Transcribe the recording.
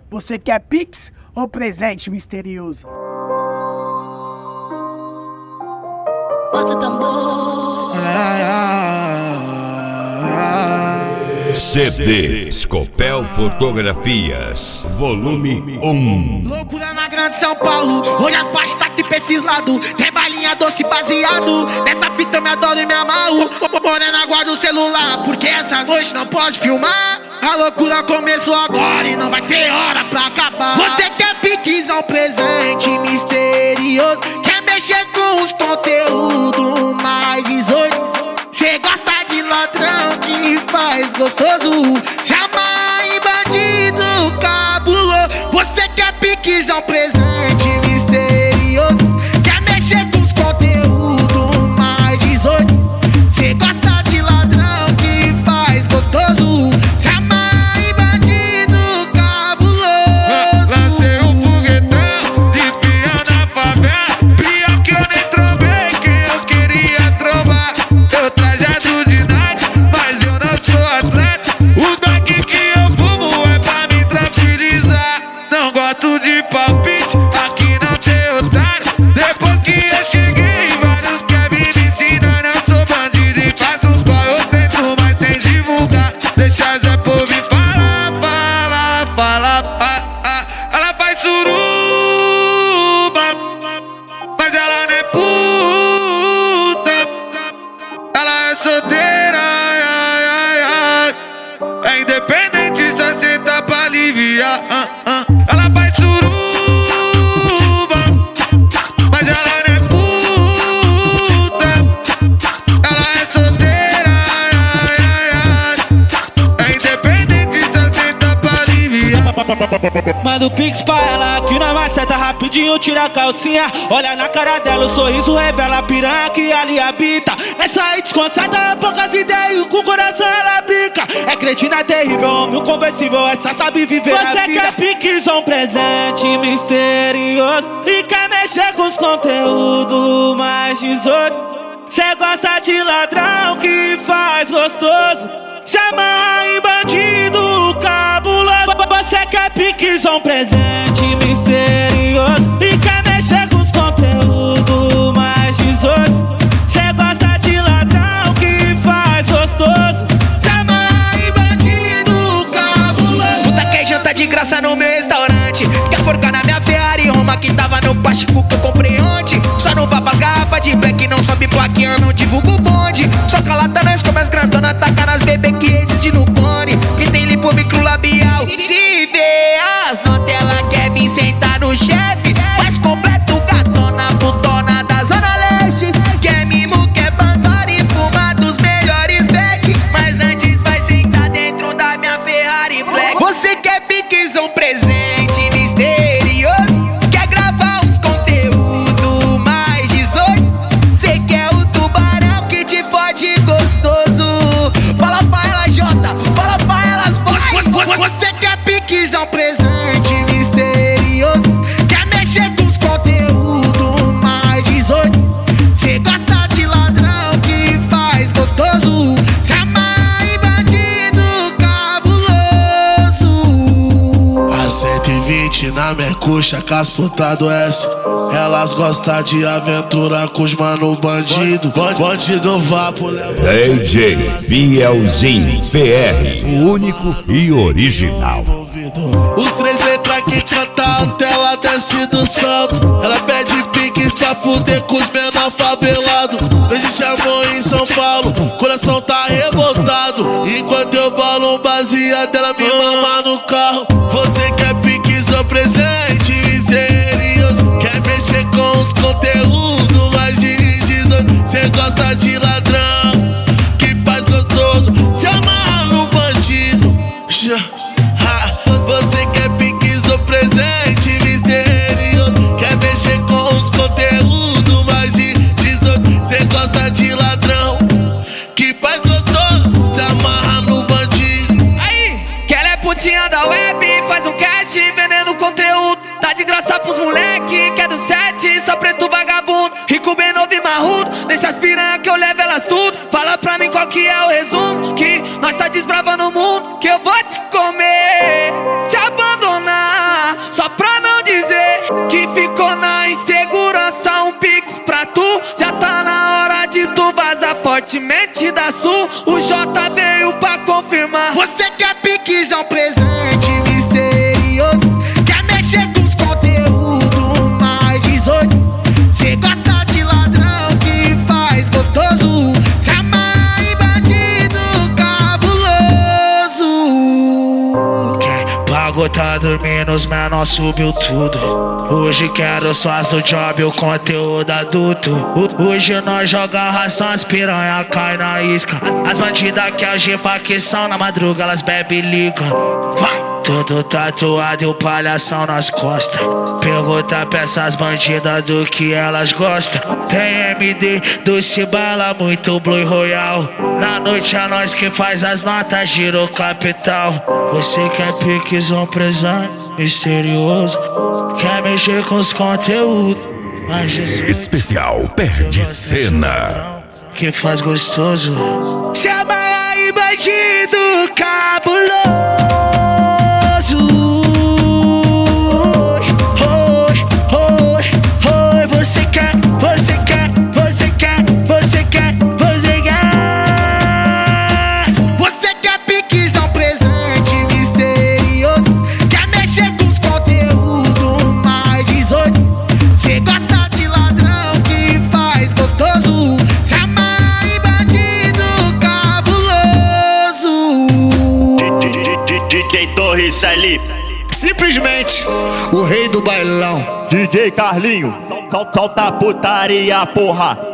Você quer Pix ou presente misterioso? Bota o tambor. CD Scopel Fotografias, volume 1. Loucura na grande São Paulo, hoje as pastas tá aqui pra esses lados. Tem balinha doce baseado, nessa fita eu me adoro e me amarro. Morena, guarda o celular, porque essa noite não pode filmar. A loucura começou agora e não vai ter hora pra acabar. Você quer Pix ou presente misterioso? Quer mexer com os conteúdos mais 18? Cê gosta de ladrão que faz gostoso, se amarra em bandido cabuloso. Você quer Pix ou presente misterioso? Quer mexer com os conteúdos mais 18? Cê gosta de ladrão que faz gostoso, se amarra em bandido cabuloso. Lancei um foguetão de pia na favela, pior que eu nem trovei quem eu queria trovar. Eu trajado de night, mas eu não sou atleta. O daqui que eu fumo é pra me tranquilizar. Não gosto de palpite, aqui não tem otário. Depois que eu cheguei, vários querem me ensinar. Não sou bandido e faço uns qual eu tento, mas sem divulgar. Deixa Zé Povo me falar, Ela faz suruba, mas ela não é puta. Ela é solteira, é independente, só senta pra aliviar. Ela faz suruba, mas ela não é puta. Ela é solteira, é independente, só senta pra aliviar. Manda o Pix pra ela que na maceta rapidinho tira a calcinha. Olha na cara dela, o sorriso revela a piranha que ali habita. Essa aí desconcerta, poucas ideias, com o coração ela brinca. É cretina terrível, homem inconversível, essa sabe viver a vida. Você quer Pix ou um presente misterioso? E quer mexer com os conteúdos mais 18? Cê gosta de ladrão que faz gostoso, se amarra em bandido cabuloso. Você quer Pix ou um presente misterioso? E quer mexer com os conteúdos mais 18? Cê gosta de ladrão que faz gostoso, Se amarra em bandido cabuloso. Puta quer janta de graça no meu restaurante, quer forcar na minha Ferrari Roma que tava no plástico que eu comprei ontem. Só não vá pras garrafas de black, não sobe plaquinha, eu não divulgo o bonde. Só calata nós como as grandonas, taca nas bebê que reside no cone, que tem lipo microlabial. Se vê as notas, ela quer vir sentar no chefe, mas completo gatona, putona da Zona Leste. Quer mimo, quer Pandora e fuma dos melhores back, mas antes vai sentar dentro da minha Ferrari Black. Você quer Pix ou um presente misterioso? Quer gravar uns conteúdos mais 18? Cê quer o tubarão que te fode gostoso? Fala pra ela Jota, fala pra elas boys. Você quer Pix ou um presente misterioso? Quer mexer com os conteúdos mais 18? Cê gosta de ladrão que faz gostoso, se amarra em bandido cabuloso. A 120 na mercucha, com as puta do S. Elas gostam de aventura com os mano bandido. Bandido vapo leva DJ Bielzinho PR, o único e original. os 3 letras que canta até ela desce do salto. Ela pede Pix pra fuder com os menor favelado. Não existe amor em São Paulo, coração tá revoltado. Enquanto eu bolo um baseado, ela me mama no carro. Você quer Pix ou presente misterioso? Quer mexer com os conteúdos mais de 18? Cê gosta de ladrão que faz gostoso, se amarra no bandido. Você quer Pix ou presente misterioso? Quer mexer com os conteúdos mais de 18? Cê gosta de ladrão que faz gostoso, se amarra no bandido. Aí, que ela é putinha da web, faz um cash vendendo conteúdo. Tá de graça pros moleque, que é do 7, só preto vagabundo. Rico, bem novo e marrudo, deixa as piranha que eu levo elas tudo. Fala pra mim qual que é o resumo, que nós tá desbravando o mundo, que eu vou te comer, te abandonar. que ficou na insegurança, um pix pra tu. Já tá na hora de tu vazar fortemente da Sul. O J veio pra confirmar. Você quer pix, é um presente misterioso. Quer mexer com os conteúdos mais 18. Cê gosta de ladrão que faz gostoso. Se amarra em bandido cabuloso. Quem pagou tá dormindo, os menor subiu tudo. Hoje quero só as do job, o conteúdo adulto. Hoje nós joga ração, as piranha cai na isca. As bandidas que algema que são na madruga, elas bebe e ligam. Vai! Tudo tatuado e o palhação nas costas. Pergunta pra essas bandidas do que elas gostam. Tem MD, doce bala, muito Blue Royal. Na noite é nós que faz as notas, gira o capital. Você quer piques, um presente misterioso. Quer mexer com os conteúdos, mas Jesus Especial Perde Cena. que faz gostoso. Chama aí bandido cabuloso. Você quer, você quer, você quer, você quer, você quer. Você quer piques, é um presente misterioso. Quer mexer com os conteúdos mais 18. Cê gosta de ladrão que faz gostoso. Se amarra em bandido cabuloso. DJ Torres ali. Simplesmente o rei do bailão, DJ Carlinho. Solta a putaria, porra.